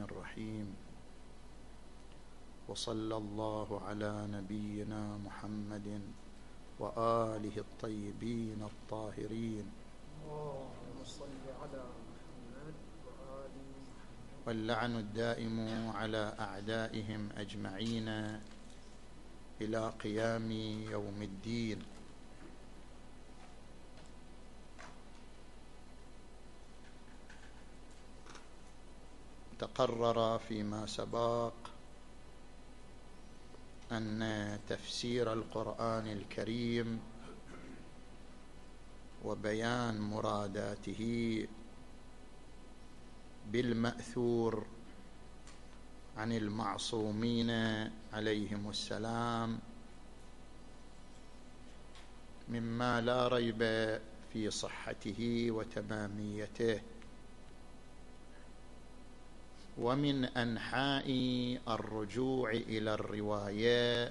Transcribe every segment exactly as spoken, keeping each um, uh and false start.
الرحيم. وصلى الله على نبينا محمد وآله الطيبين الطاهرين. اللهم صل على محمد وآل محمد. واللعن الدائم على أعدائهم أجمعين إلى قيام يوم الدين. تقرر فيما سبق أن تفسير القرآن الكريم وبيان مراداته بالمأثور عن المعصومين عليهم السلام مما لا ريب في صحته وتماميته، ومن أنحاء الرجوع إلى الرواية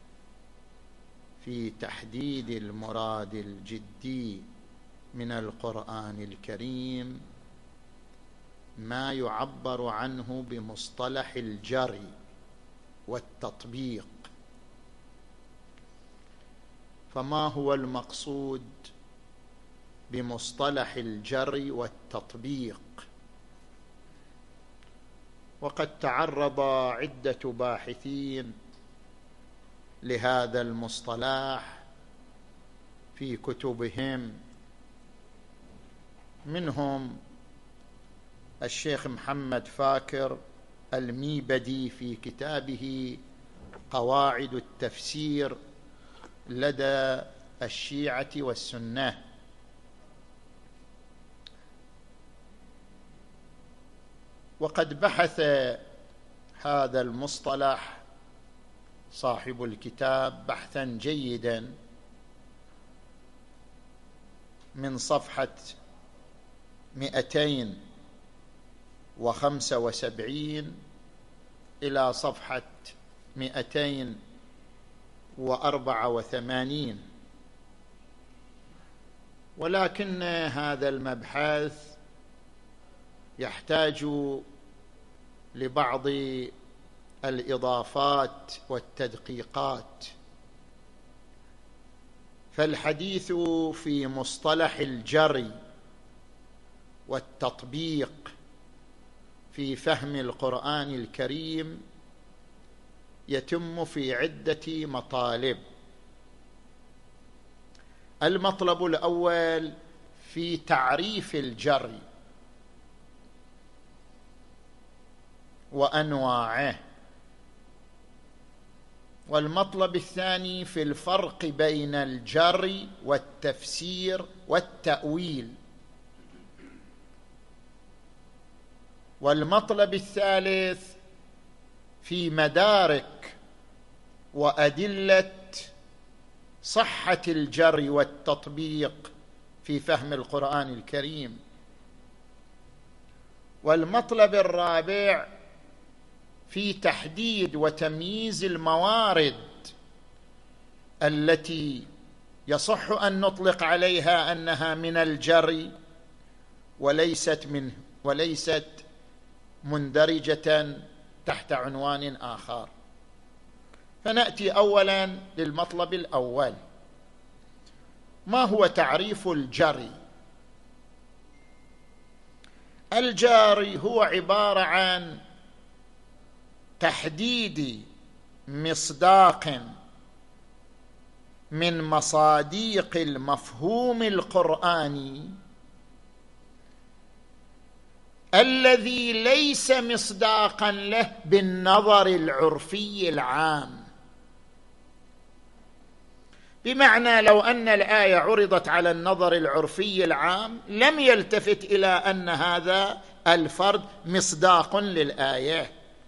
في تحديد المراد الجدي من القرآن الكريم ما يعبر عنه بمصطلح الجري والتطبيق. فما هو المقصود بمصطلح الجري والتطبيق؟ وقد تعرض عدة باحثين لهذا المصطلح في كتبهم، منهم الشيخ محمد فاكر الميبدي في كتابه قواعد التفسير لدى الشيعة والسنة، وقد بحث هذا المصطلح صاحب الكتاب بحثا جيدا من صفحة مئتين وخمسة وسبعين إلى صفحة مئتين وأربعة وثمانين، ولكن هذا المبحث يحتاج لبعض الإضافات والتدقيقات. فالحديث في مصطلح الجري والتطبيق في فهم القرآن الكريم يتم في عدة مطالب. المطلب الأول في تعريف الجري وأنواعه، والمطلب الثاني في الفرق بين الجري والتفسير والتأويل، والمطلب الثالث في مدارك وأدلة صحة الجري والتطبيق في فهم القرآن الكريم، والمطلب الرابع في تحديد وتمييز الموارد التي يصح أن نطلق عليها أنها من الجري وليست منه وليست مندرجة تحت عنوان آخر. فنأتي أولا للمطلب الأول، ما هو تعريف الجري؟ الجري هو عبارة عن تحديد مصداق من مصاديق المفهوم القرآني الذي ليس مصداقا له بالنظر العرفي العام. بمعنى لو أن الآية عرضت على النظر العرفي العام لم يلتفت إلى أن هذا الفرد مصداق للآية.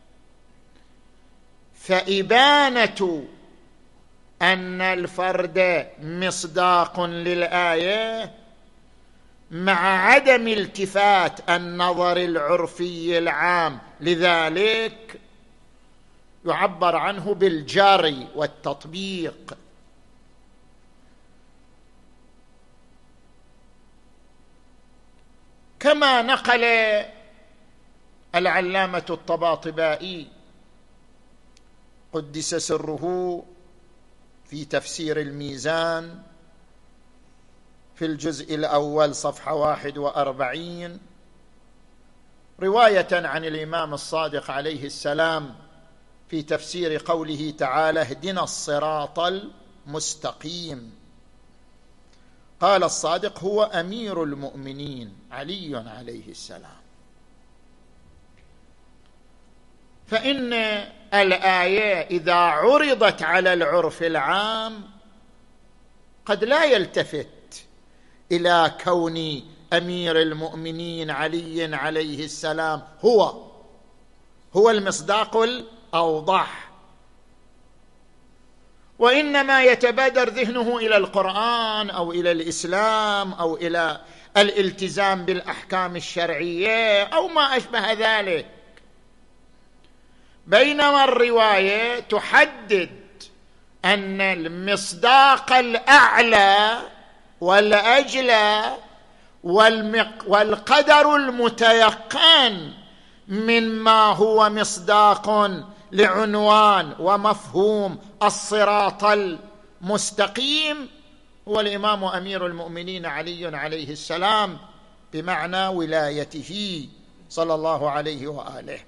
فإبانة أن الفرد مصداق للآية مع عدم التفات النظر العرفي العام لذلك يعبر عنه بالجري والتطبيق. كما نقل العلامة الطباطبائي قدس سره في تفسير الميزان في الجزء الأول صفحة واحد وأربعين رواية عن الإمام الصادق عليه السلام في تفسير قوله تعالى اهدنا الصراط المستقيم، قال الصادق هو أمير المؤمنين علي عليه السلام. فإن الآية إذا عرضت على العرف العام قد لا يلتفت إلى كون أمير المؤمنين علي عليه السلام هو هو المصداق الأوضح، وإنما يتبادر ذهنه إلى القرآن أو إلى الإسلام أو إلى الالتزام بالأحكام الشرعية أو ما أشبه ذلك، بينما الرواية تحدد أن المصداق الأعلى والأجلى والقدر المتيقن مما هو مصداق لعنوان ومفهوم الصراط المستقيم هو الإمام أمير المؤمنين علي عليه السلام بمعنى ولايته صلى الله عليه وآله.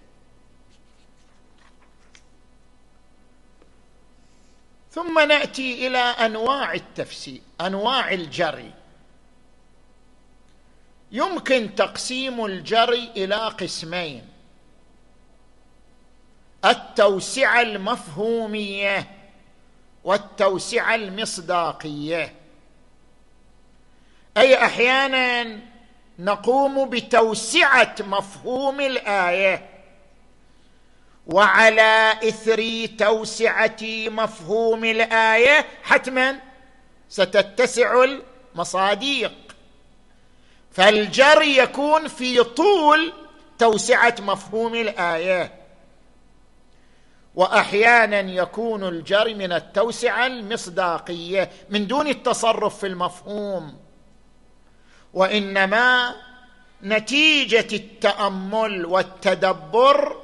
ثم نأتي إلى أنواع التفسير، أنواع الجري. يمكن تقسيم الجري إلى قسمين: التوسعة المفهومية والتوسعة المصداقية. أي أحيانا نقوم بتوسعة مفهوم الآية، وعلى إثر توسعة مفهوم الآية حتما ستتسع المصاديق، فالجري يكون في طول توسعة مفهوم الآية، وأحيانا يكون الجري من التوسعة المصداقية من دون التصرف في المفهوم، وإنما نتيجة التأمل والتدبر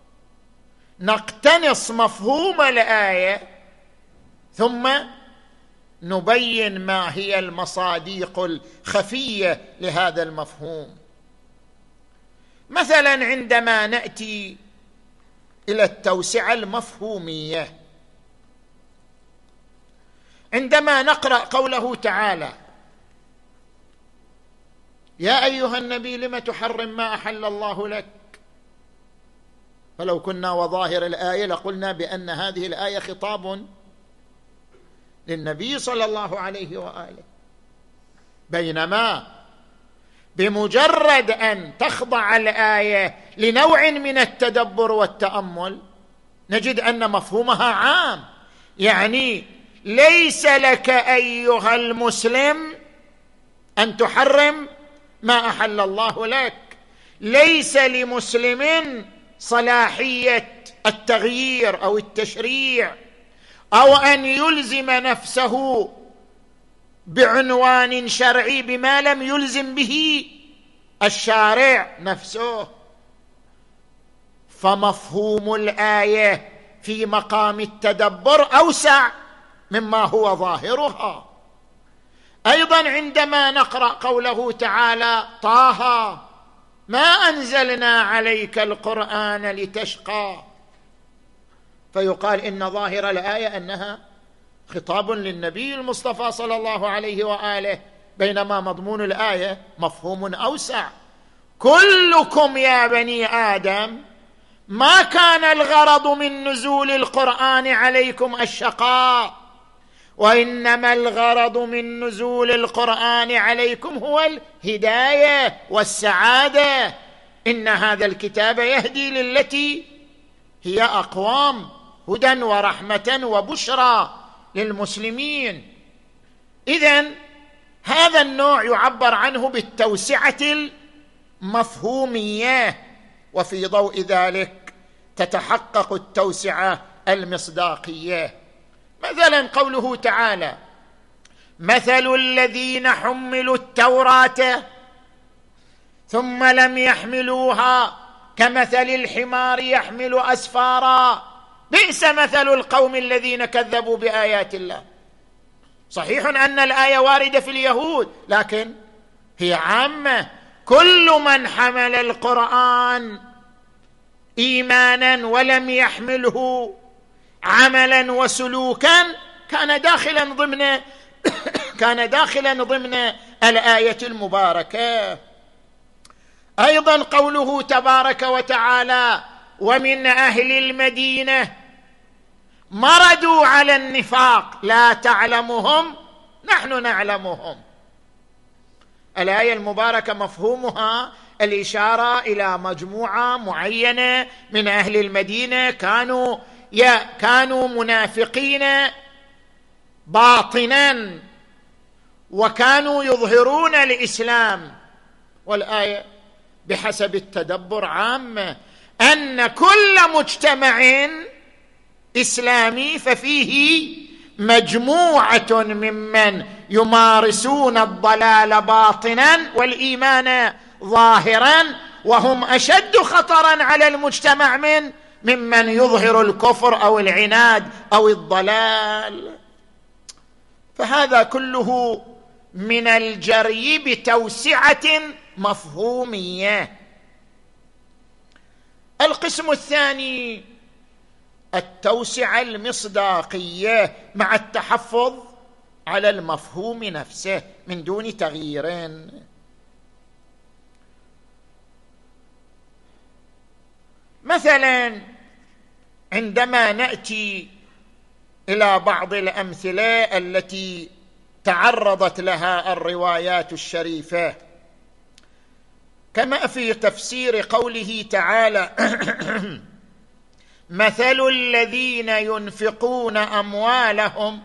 نقتنص مفهوم الآية ثم نبين ما هي المصاديق الخفية لهذا المفهوم. مثلا عندما نأتي إلى التوسعة المفهومية، عندما نقرأ قوله تعالى يا أيها النبي لم تحرم ما أحل الله لك، فلو كنا وظاهر الآية لقلنا بأن هذه الآية خطاب للنبي صلى الله عليه وآله، بينما بمجرد أن تخضع الآية لنوع من التدبر والتأمل نجد أن مفهومها عام، يعني ليس لك أيها المسلم أن تحرم ما أحل الله لك، ليس لمسلم صلاحية التغيير أو التشريع أو أن يلزم نفسه بعنوان شرعي بما لم يلزم به الشارع نفسه. فمفهوم الآية في مقام التدبر أوسع مما هو ظاهرها. أيضا عندما نقرأ قوله تعالى طه ما أنزلنا عليك القرآن لتشقى، فيقال إن ظاهر الآية أنها خطاب للنبي المصطفى صلى الله عليه وآله، بينما مضمون الآية مفهوم أوسع. كلكم يا بني آدم ما كان الغرض من نزول القرآن عليكم الشقاء، وإنما الغرض من نزول القرآن عليكم هو الهداية والسعادة. إن هذا الكتاب يهدي للتي هي أقوام، هدى ورحمة وبشرى للمسلمين. إذن هذا النوع يعبر عنه بالتوسعة المفهومية، وفي ضوء ذلك تتحقق التوسعة المصداقية. مثلا قوله تعالى مثل الذين حملوا التوراة ثم لم يحملوها كمثل الحمار يحمل أسفارا بئس مثل القوم الذين كذبوا بآيات الله. صحيح أن الآية واردة في اليهود، لكن هي عامة، كل من حمل القرآن إيمانا ولم يحمله عملا وسلوكا كان داخلا ضمن كان داخلا ضمن الآية المباركة. أيضا قوله تبارك وتعالى: ومن أهل المدينة مردوا على النفاق لا تعلمهم نحن نعلمهم. الآية المباركة مفهومها الإشارة إلى مجموعة معينة من أهل المدينة كانوا يا كانوا منافقين باطنا وكانوا يظهرون الإسلام. والآية بحسب التدبر عامة، أن كل مجتمع إسلامي ففيه مجموعة ممن يمارسون الضلال باطنا والإيمان ظاهرا، وهم أشد خطرا على المجتمع من ممن يظهر الكفر أو العناد أو الضلال. فهذا كله من الجري بتوسعة مفهومية. القسم الثاني التوسعة المصداقية مع التحفظ على المفهوم نفسه من دون تغيير. مثلا عندما نأتي إلى بعض الأمثلة التي تعرضت لها الروايات الشريفة، كما في تفسير قوله تعالى: مثل الذين ينفقون أموالهم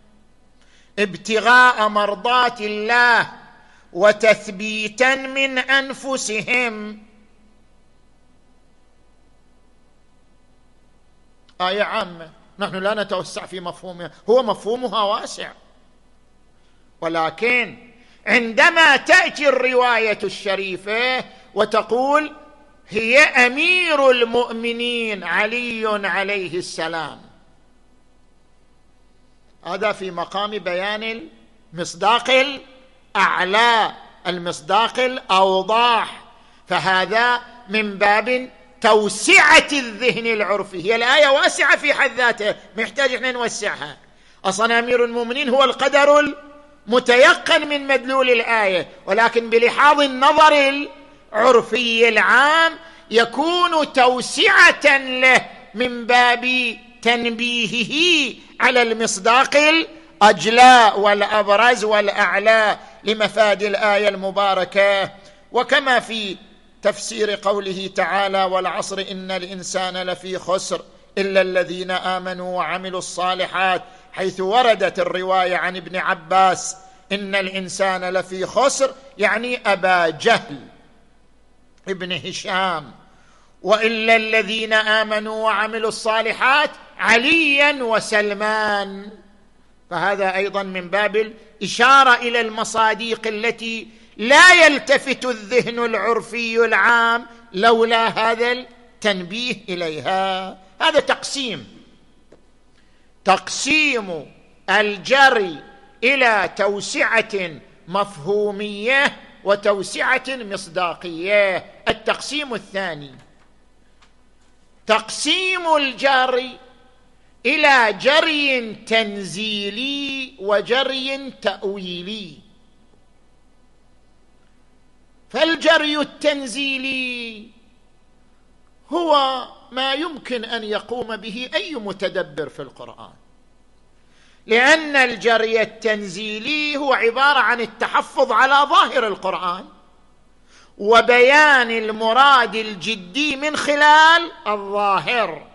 ابتغاء مرضات الله وتثبيتا من أنفسهم. آية عامة، نحن لا نتوسع في مفهومها، هو مفهومها واسع، ولكن عندما تأتي الرواية الشريفة وتقول هي أمير المؤمنين علي عليه السلام، هذا في مقام بيان المصداق الأعلى، المصداق الأوضح، فهذا من باب توسعة الذهن العرفي. هي الآية واسعة في حد ذاتها، محتاج احنا نوسعها. أصلا أمير المؤمنين هو القدر المتيقن من مدلول الآية، ولكن بلحاظ النظر العرفي العام يكون توسعة له من باب تنبيهه على المصداق الأجلى والأبرز والأعلى لمفاد الآية المباركة. وكما في تفسير قوله تعالى: والعصر إن الإنسان لفي خسر إلا الذين آمنوا وعملوا الصالحات، حيث وردت الرواية عن ابن عباس إن الإنسان لفي خسر، يعني أبا جهل ابن هشام، وإلا الذين آمنوا وعملوا الصالحات عليا وسلمان. فهذا أيضا من باب الإشارة إلى المصاديق التي لا يلتفت الذهن العرفي العام لولا هذا التنبيه إليها. هذا تقسيم تقسيم الجري إلى توسعة مفهومية وتوسعة مصداقية. التقسيم الثاني تقسيم الجري إلى جري تنزيلي وجري تأويلي. فالجري التنزيلي هو ما يمكن أن يقوم به أي متدبر في القرآن، لأن الجري التنزيلي هو عبارة عن التحفظ على ظاهر القرآن وبيان المراد الجدي من خلال الظاهر،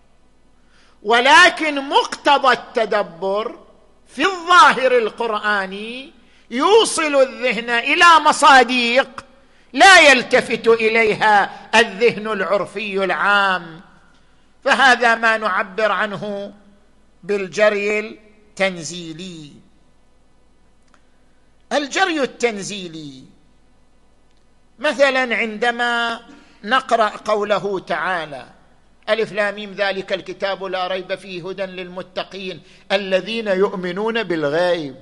ولكن مقتضى التدبر في الظاهر القرآني يوصل الذهن إلى مصاديق لا يلتفت إليها الذهن العرفي العام. فهذا ما نعبر عنه بالجري التنزيلي. الجري التنزيلي مثلا عندما نقرأ قوله تعالى: ألف لام ميم ذلك الكتاب لا ريب فيه هدى للمتقين الذين يؤمنون بالغيب.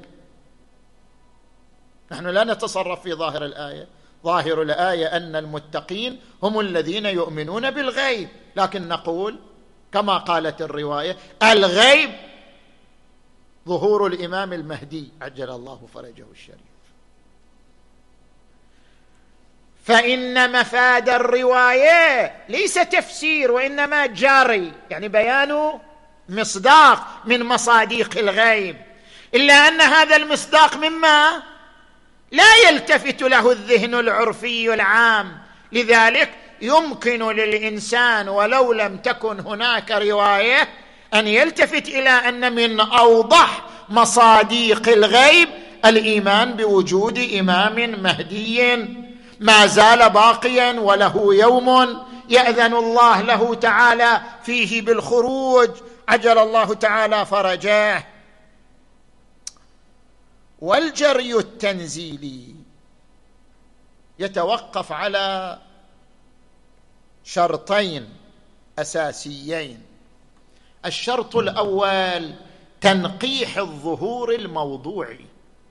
نحن لا نتصرف في ظاهر الآية، ظاهر الآية أن المتقين هم الذين يؤمنون بالغيب، لكن نقول كما قالت الرواية: الغيب ظهور الإمام المهدي عجل الله فرجه الشريف. فإن مفاد الرواية ليس تفسير وإنما جاري، يعني بيان مصداق من مصاديق الغيب، إلا أن هذا المصداق مما لا يلتفت له الذهن العرفي العام، لذلك يمكن للإنسان ولو لم تكن هناك رواية أن يلتفت إلى أن من أوضح مصاديق الغيب الإيمان بوجود إمام مهدي ما زال باقيا وله يوم يأذن الله له تعالى فيه بالخروج عجل الله تعالى فرجاه. والجري التنزيلي يتوقف على شرطين أساسيين. الشرط الأول تنقيح الظهور الموضوعي،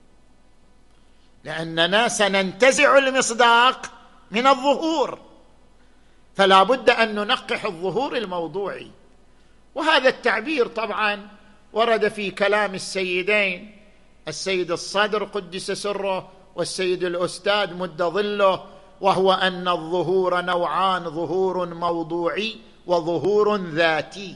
لأننا سننتزع المصداق من الظهور، فلا بد أن ننقح الظهور الموضوعي. وهذا التعبير طبعا ورد في كلام السيدين، السيد الصدر قدس سره والسيد الأستاذ مد ظله، وهو أن الظهور نوعان: ظهور موضوعي وظهور ذاتي،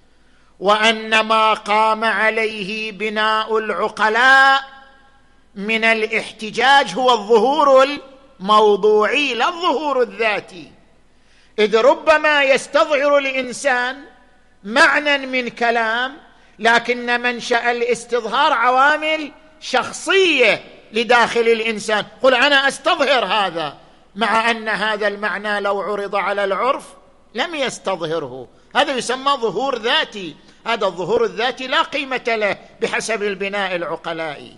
وأن ما قام عليه بناء العقلاء من الاحتجاج هو الظهور الموضوعي لا الظهور الذاتي، إذ ربما يستظهر الإنسان معنى من كلام لكن منشأ الاستظهار عوامل شخصية لداخل الإنسان، قل أنا أستظهر هذا، مع أن هذا المعنى لو عرض على العرف لم يستظهره، هذا يسمى ظهور ذاتي. هذا الظهور الذاتي لا قيمة له بحسب البناء العقلائي.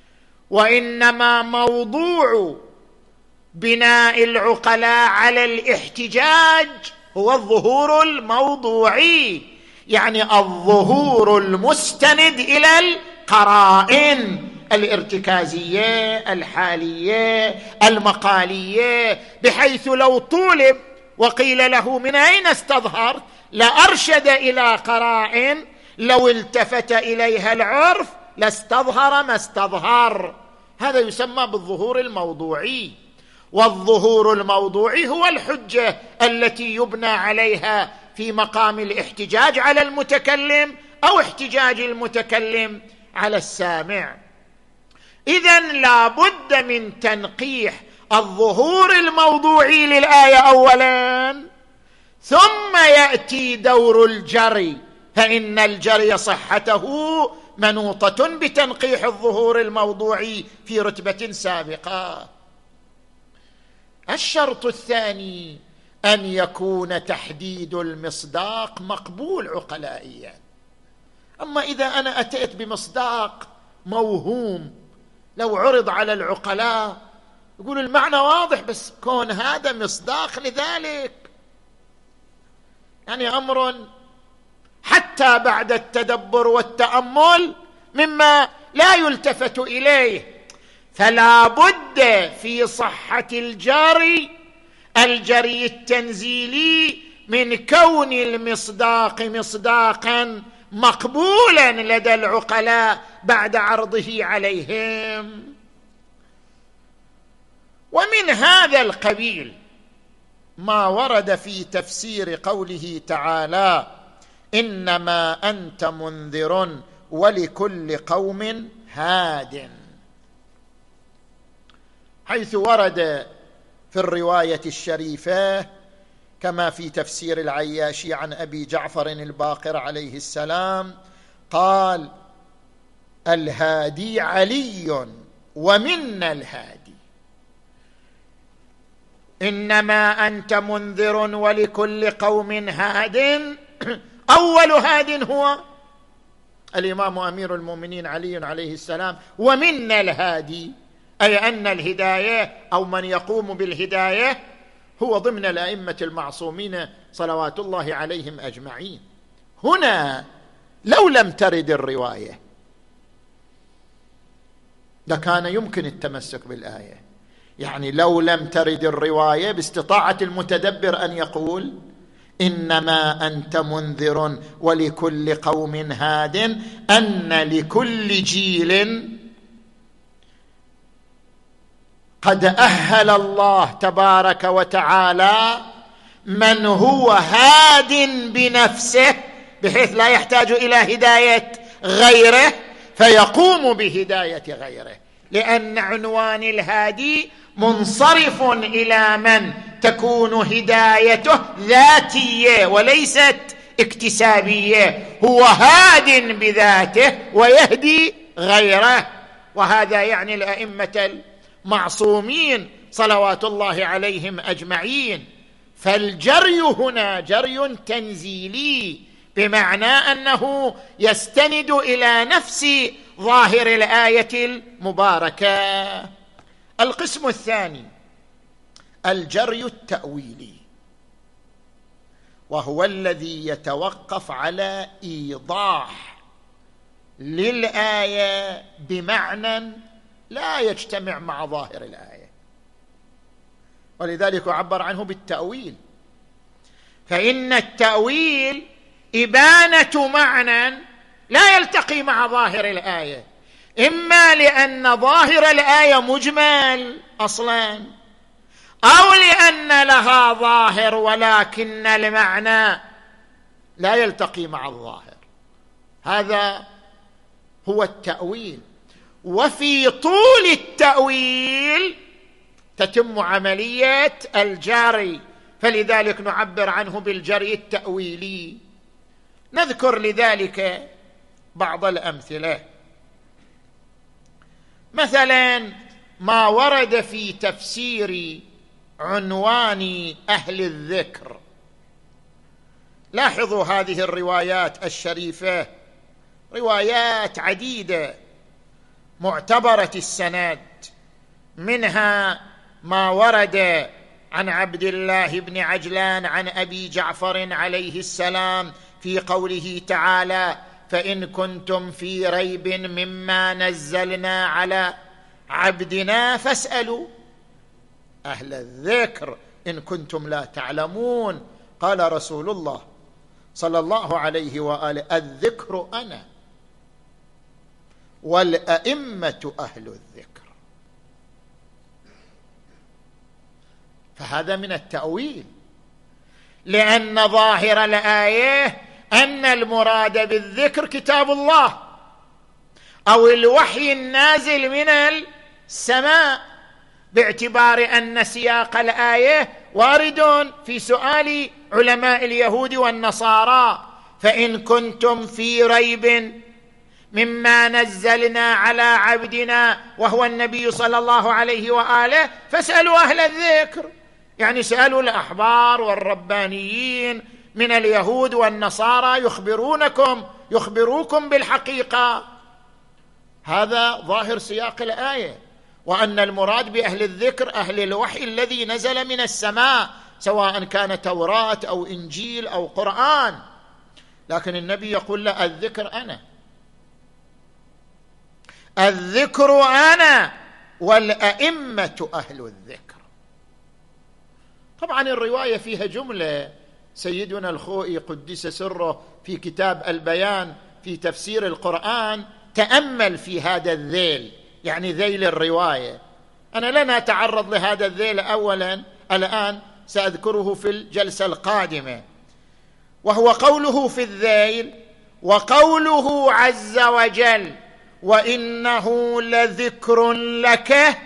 وإنما موضوع بناء العقلاء على الاحتجاج هو الظهور الموضوعي، يعني الظهور المستند إلى القرائن الارتكازية الحالية المقالية، بحيث لو طولب وقيل له من أين استظهرت لأرشد إلى قرائن لو التفت إليها العرف لاستظهر ما استظهر. هذا يسمى بالظهور الموضوعي. والظهور الموضوعي هو الحجة التي يبنى عليها في مقام الاحتجاج على المتكلم أو احتجاج المتكلم على السامع. إذن لا بد من تنقيح الظهور الموضوعي للآية أولا، ثم يأتي دور الجري، فإن الجري صحته منوطة بتنقيح الظهور الموضوعي في رتبة سابقة. الشرط الثاني أن يكون تحديد المصداق مقبول عقلائيا. أما إذا أنا أتيت بمصداق موهوم لو عرض على العقلاء يقول المعنى واضح، بس كون هذا مصداق لذلك، يعني أمر حتى بعد التدبر والتأمل مما لا يلتفت إليه. فلا بد في صحة الجري الجري التنزيلي من كون المصداق مصداقا مقبولا لدى العقلاء بعد عرضه عليهم. ومن هذا القبيل ما ورد في تفسير قوله تعالى: إنما أنت منذر ولكل قوم هاد، حيث ورد في الرواية الشريفة كما في تفسير العياشي عن أبي جعفر الباقر عليه السلام قال: الهادي علي ومنا الهادي. إنما أنت منذر ولكل قوم هاد، أول هاد هو الإمام أمير المؤمنين علي عليه السلام، ومنا الهادي، أي أن الهداية أو من يقوم بالهداية هو ضمن الأئمة المعصومين صلوات الله عليهم أجمعين. هنا لو لم ترد الرواية لكان يمكن التمسك بالآية، يعني لو لم ترد الرواية باستطاعة المتدبر أن يقول إنما أنت منذر ولكل قوم هاد، أن لكل جيل قد أهل الله تبارك وتعالى من هو هاد بنفسه بحيث لا يحتاج إلى هداية غيره فيقوم بهداية غيره، لأن عنوان الهادي منصرف إلى من تكون هدايته ذاتية وليست اكتسابية، هو هاد بذاته ويهدي غيره. وهذا يعني الأئمة المعصومين صلوات الله عليهم أجمعين. فالجري هنا جري تنزيلي، بمعنى أنه يستند إلى نفس ظاهر الآية المباركة. القسم الثاني الجري التأويلي، وهو الذي يتوقف على إيضاح للآية بمعنى لا يجتمع مع ظاهر الآية، ولذلك يعبر عنه بالتأويل. فإن التأويل إبانة معنى لا يلتقي مع ظاهر الآية، إما لأن ظاهر الآية مجمل أصلا، أو لأن لها ظاهر ولكن المعنى لا يلتقي مع الظاهر. هذا هو التأويل. وفي طول التأويل تتم عملية الجري، فلذلك نعبر عنه بالجري التأويلي. نذكر لذلك بعض الأمثلة. مثلا ما ورد في تفسير عنوان أهل الذكر. لاحظوا هذه الروايات الشريفة، روايات عديدة معتبرة السند، منها ما ورد عن عبد الله بن عجلان عن أبي جعفر عليه السلام في قوله تعالى: فإن كنتم في ريب مما نزلنا على عبدنا فاسألوا أهل الذكر إن كنتم لا تعلمون. قال رسول الله صلى الله عليه وآله: الذكر أنا والأئمة أهل الذكر. فهذا من التأويل، لأن ظاهر الآية أن المراد بالذكر كتاب الله أو الوحي النازل من السماء، باعتبار أن سياق الآية وارد في سؤال علماء اليهود والنصارى: فإن كنتم في ريب مما نزلنا على عبدنا، وهو النبي صلى الله عليه وآله، فاسألوا أهل الذكر، يعني سألوا الأحبار والربانيين من اليهود والنصارى يخبرونكم يخبروكم بالحقيقة. هذا ظاهر سياق الآية، وأن المراد بأهل الذكر أهل الوحي الذي نزل من السماء، سواء كان توراة أو إنجيل أو قرآن. لكن النبي يقول: لا، الذكر أنا، الذكر أنا والأئمة أهل الذكر. طبعا الرواية فيها جملة. سيدنا الخوئي قدس سره في كتاب البيان في تفسير القرآن تأمل في هذا الذيل، يعني ذيل الرواية. أنا لن أتعرض لهذا الذيل أولا الآن، سأذكره في الجلسة القادمة. وهو قوله في الذيل: وقوله عز وجل: وإنه لذكر لك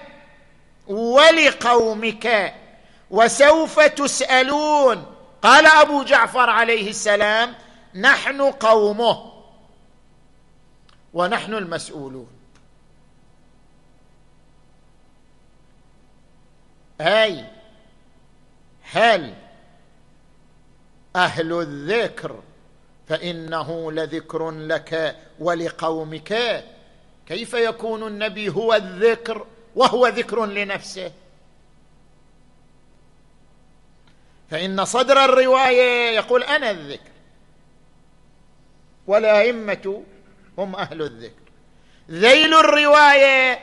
ولقومك وسوف تسألون. قال أبو جعفر عليه السلام: نحن قومه ونحن المسؤولون. أي هل أهل الذكر فإنه لذكر لك ولقومك؟ كيف يكون النبي هو الذكر وهو ذكر لنفسه؟ فإن صدر الرواية يقول أنا الذكر، والأئمة هم أهل الذكر. ذيل الرواية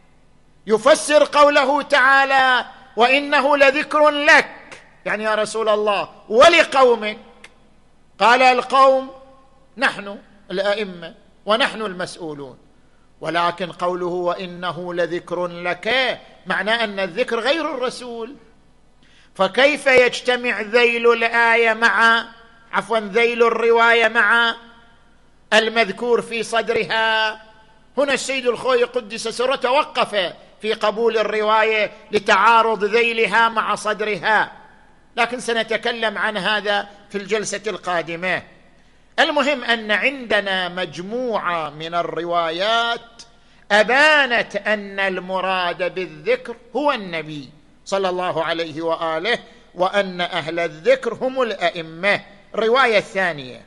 يفسر قوله تعالى وإنه لذكر لك، يعني يا رسول الله ولقومك. قال القوم نحن الأئمة ونحن المسؤولون، ولكن قوله وإنه لذكر لك معناه أن الذكر غير الرسول. فكيف يجتمع ذيل الآية مع عفوا ذيل الرواية مع المذكور في صدرها؟ هنا السيد الخوئي قدس سره توقف في قبول الرواية لتعارض ذيلها مع صدرها، لكن سنتكلم عن هذا في الجلسة القادمة. المهم أن عندنا مجموعة من الروايات أبانت أن المراد بالذكر هو النبي صلى الله عليه وآله، وأن أهل الذكر هم الأئمة. الرواية الثانية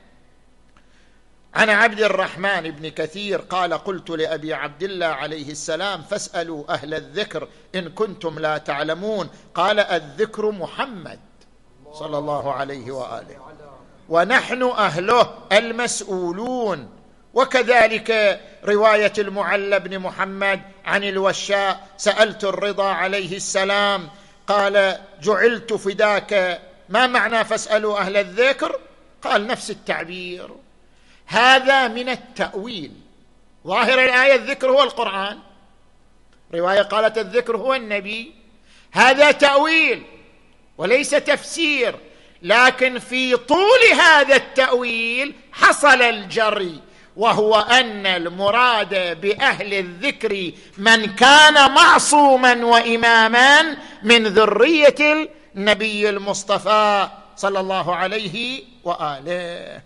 عن عبد الرحمن بن كثير قال قلت لأبي عبد الله عليه السلام فاسألوا أهل الذكر إن كنتم لا تعلمون. قال الذكر محمد صلى الله عليه وآله، ونحن أهله المسؤولون. وكذلك رواية المعلى بن محمد عن الوشاء سألت الرضا عليه السلام قال جعلت فداك، ما معنى فاسألوا أهل الذكر؟ قال نفس التعبير. هذا من التأويل. ظاهر الآية الذكر هو القرآن، رواية قالت الذكر هو النبي، هذا تأويل وليس تفسير. لكن في طول هذا التأويل حصل الجري، وهو أن المراد بأهل الذكر من كان معصوما وإماما من ذرية النبي المصطفى صلى الله عليه وآله.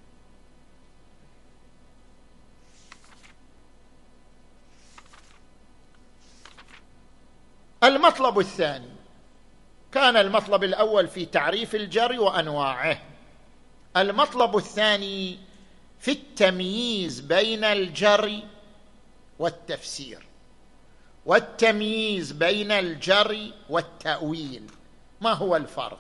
المطلب الثاني، كان المطلب الأول في تعريف الجري وأنواعه، المطلب الثاني في التمييز بين الجري والتفسير، والتمييز بين الجري والتأويل. ما هو الفرق؟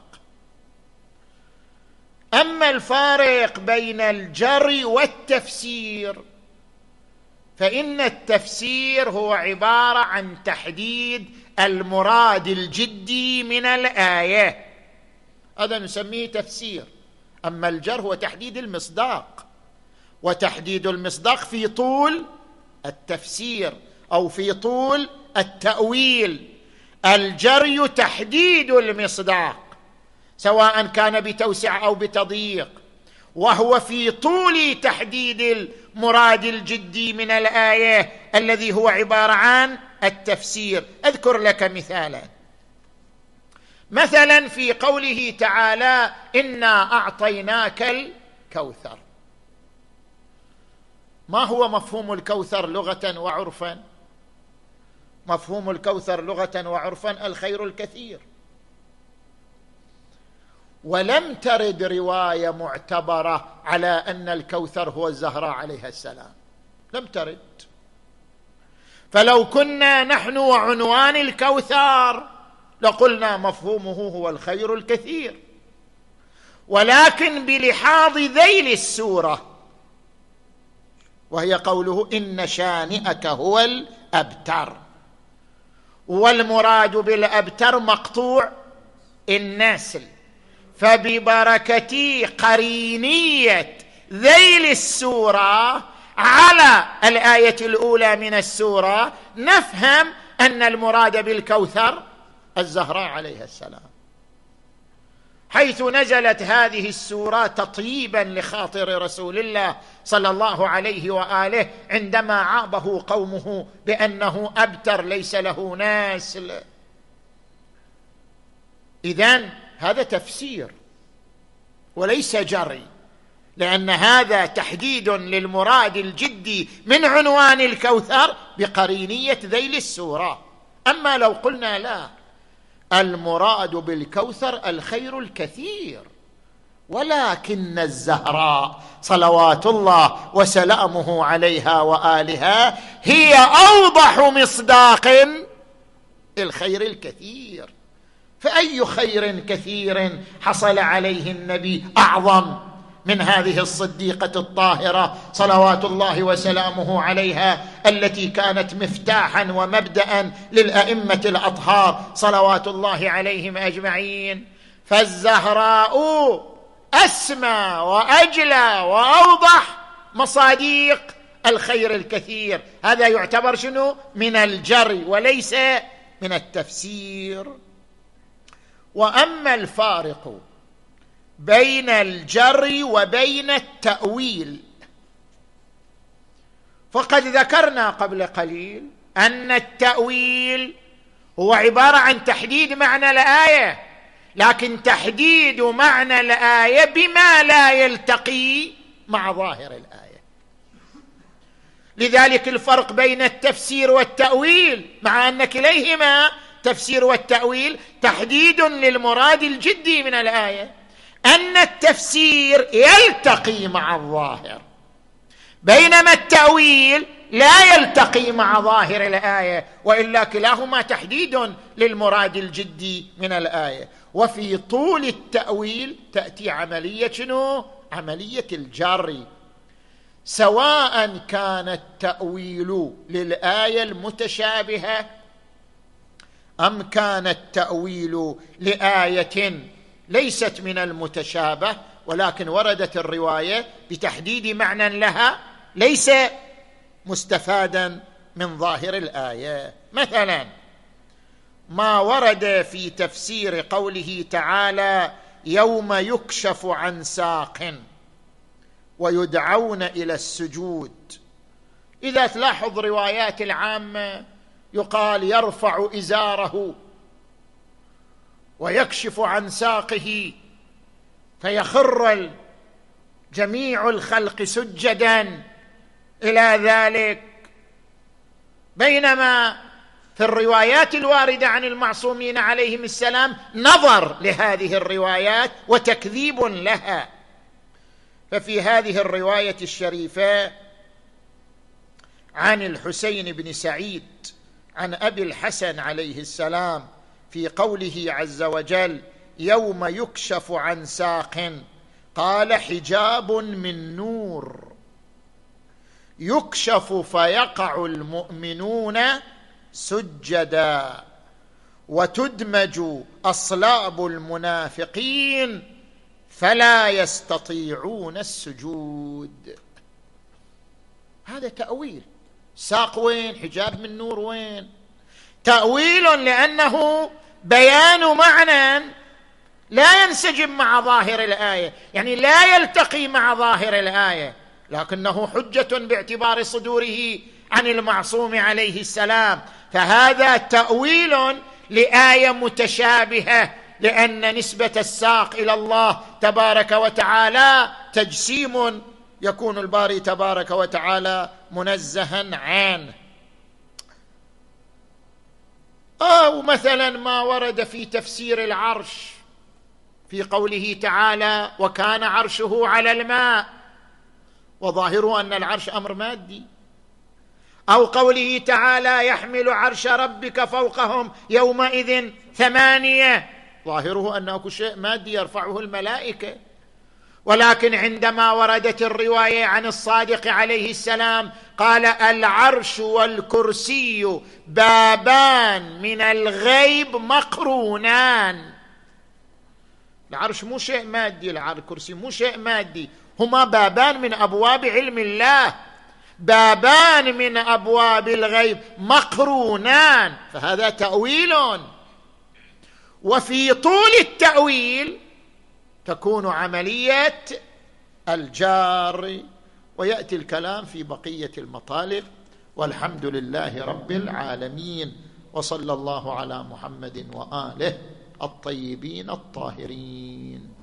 أما الفارق بين الجري والتفسير فإن التفسير هو عبارة عن تحديد المراد الجدي من الآية، هذا نسميه تفسير. أما الجر هو تحديد المصداق، وتحديد المصداق في طول التفسير أو في طول التأويل. الجري تحديد المصداق سواء كان بتوسع أو بتضييق، وهو في طول تحديد المراد الجدي من الآية الذي هو عبارة عن التفسير. أذكر لك مثالا، مثلا في قوله تعالى إنا أعطيناك الكوثر، ما هو مفهوم الكوثر لغة وعرفا؟ مفهوم الكوثر لغة وعرفا الخير الكثير، ولم ترد رواية معتبرة على أن الكوثر هو الزهراء عليها السلام، لم ترد. فلو كنا نحن وعنوان الكوثر لقلنا مفهومه هو الخير الكثير، ولكن بلحاظ ذيل السورة، وهي قوله إن شانئك هو الأبتر، والمراد بالأبتر مقطوع النسل، فببركة قرينية ذيل السورة على الآية الأولى من السورة نفهم أن المراد بالكوثر الزهراء عليها السلام، حيث نزلت هذه السورة تطيبا لخاطر رسول الله صلى الله عليه وآله عندما عابه قومه بأنه أبتر ليس له نسل. إذن هذا تفسير وليس جري، لأن هذا تحديد للمراد الجدي من عنوان الكوثر بقرينية ذيل السورة. أما لو قلنا لا، المراد بالكوثر الخير الكثير، ولكن الزهراء صلوات الله وسلامه عليها وآلها هي أوضح مصداق الخير الكثير، فأي خير كثير حصل عليه النبي أعظم من هذه الصديقة الطاهرة صلوات الله وسلامه عليها، التي كانت مفتاحا ومبدأ للأئمة الأطهار صلوات الله عليهم أجمعين. فالزهراء أسمى وأجلى وأوضح مصاديق الخير الكثير. هذا يعتبر شنو؟ من الجري وليس من التفسير. وأما الفارق بين الجري وبين التأويل فقد ذكرنا قبل قليل أن التأويل هو عبارة عن تحديد معنى الآية، لكن تحديد معنى الآية بما لا يلتقي مع ظاهر الآية. لذلك الفرق بين التفسير والتأويل، مع أن كليهما تفسير والتأويل تحديد للمراد الجدي من الآية، أن التفسير يلتقي مع الظاهر، بينما التأويل لا يلتقي مع ظاهر الآية، وإلا كلاهما تحديد للمراد الجدي من الآية. وفي طول التأويل تأتي عملية شنو؟ عملية الجر، سواء كان التأويل للآية المتشابهة أم كان التأويل لآية ليست من المتشابه ولكن وردت الرواية بتحديد معنى لها ليس مستفادا من ظاهر الآية. مثلا ما ورد في تفسير قوله تعالى يوم يكشف عن ساق ويدعون إلى السجود، إذا تلاحظ روايات العامة يقال يرفع إزاره ويكشف عن ساقه فيخر جميع الخلق سجدا إلى ذلك، بينما في الروايات الواردة عن المعصومين عليهم السلام نظر لهذه الروايات وتكذيب لها. ففي هذه الرواية الشريفة عن الحسين بن سعيد عن أبي الحسن عليه السلام في قوله عز وجل يوم يكشف عن ساق، قال حجاب من نور يكشف فيقع المؤمنون سجدا وتدمج أصلاب المنافقين فلا يستطيعون السجود. هذا تأويل. ساق وين؟ حجاب من نور وين؟ تأويل لأنه بيان معنى لا ينسجم مع ظاهر الآية، يعني لا يلتقي مع ظاهر الآية، لكنه حجة باعتبار صدوره عن المعصوم عليه السلام. فهذا تأويل لآية متشابهة، لأن نسبة الساق إلى الله تبارك وتعالى تجسيم يكون الباري تبارك وتعالى منزها عنه. أو مثلا ما ورد في تفسير العرش في قوله تعالى وكان عرشه على الماء، وظاهره أن العرش أمر مادي. أو قوله تعالى يحمل عرش ربك فوقهم يومئذ ثمانية، ظاهره أنه كل شيء مادي يرفعه الملائكة. ولكن عندما وردت الرواية عن الصادق عليه السلام قال العرش والكرسي بابان من الغيب مقرونان. العرش مو شيء مادي، الكرسي مو شيء مادي، هما بابان من أبواب علم الله، بابان من أبواب الغيب مقرونان، فهذا تأويل. وفي طول التأويل تكون عملية الجار، ويأتي الكلام في بقية المطالب. والحمد لله رب العالمين، وصلى الله على محمد وآله الطيبين الطاهرين.